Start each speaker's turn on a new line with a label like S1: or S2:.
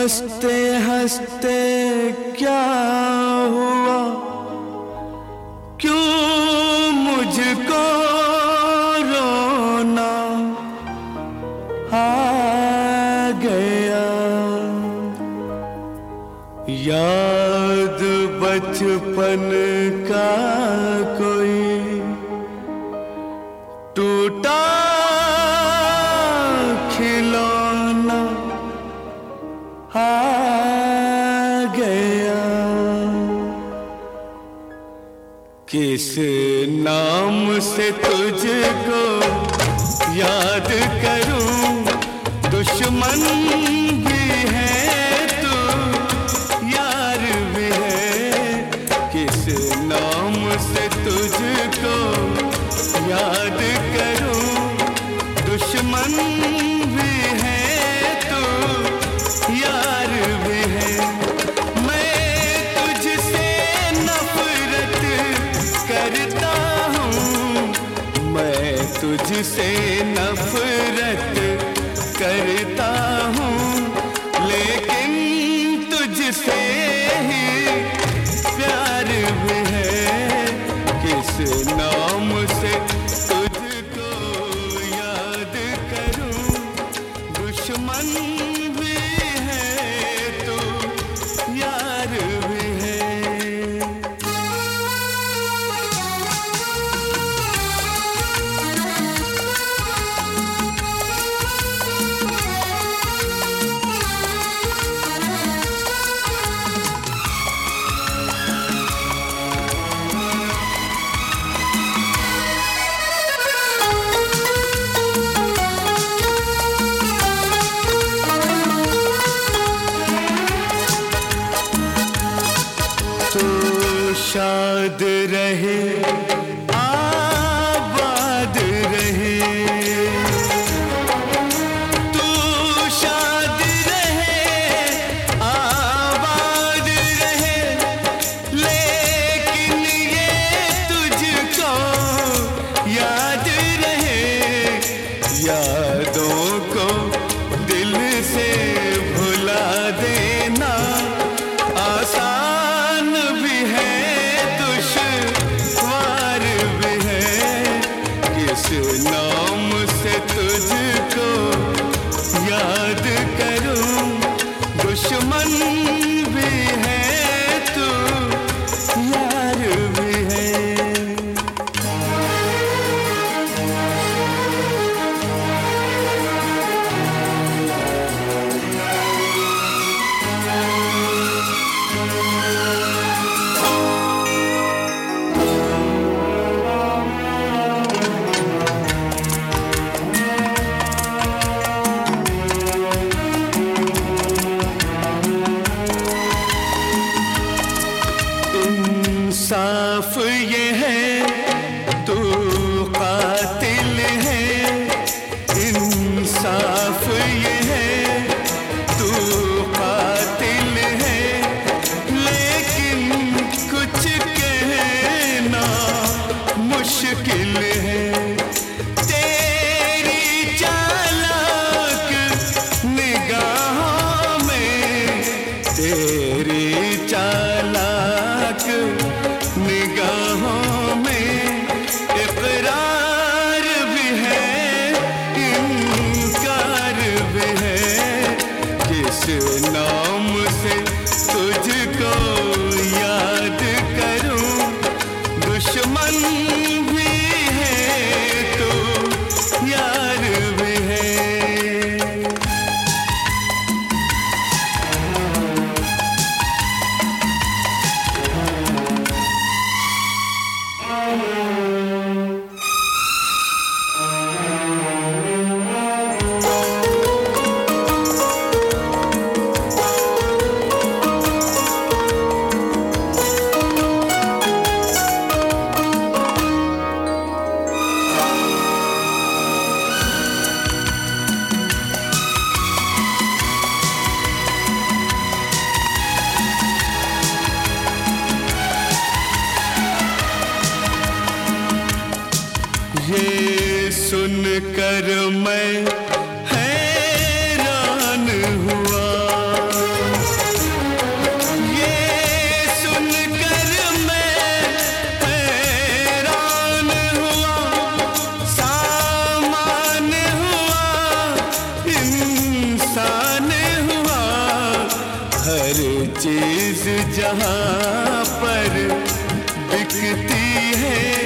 S1: हंसते हंसते क्या हुआ, क्यों मुझको रोना आ गया। याद बचपन का कोई टूटा खिलौना आ गया। किस नाम से तुझको याद करूं, दुश्मन भी है तू यार भी है। किस नाम से तुझको याद करूं, दुश्मन भी है तू यार भी है। मैं तुझसे नफरत करता हूँ, मैं तुझसे नफरत करता हूँ, लेकिन तुझसे ही प्यार भी है। किस नाम से तुझको याद करूं, दुश्मन भी है तू यार भी है। तो शाद रहे आबाद रहे, तू शाद रहे आबाद रहे, लेकिन ये तुझको याद रहे। यादों को दिल से भुला देना आसान भी है, दुश्वार भी है। किस नाम से तुझको याद करूं, दुश्मन भी है तू यार भी है। इंसाफ ये है तू कातिल है, इंसाफ ये है तू कातिल है, लेकिन कुछ कहना मुश्किल है। तेरी चालाक निगाहों में, तेरी चालाक निगाहों में इकरार भी है, इनकार भी है। किस नाम से तुझको याद करूं, दुश्मन भी है तो यार भी है। ये सुनकर मैं हैरान हुआ, चीज जहां पर बिकती है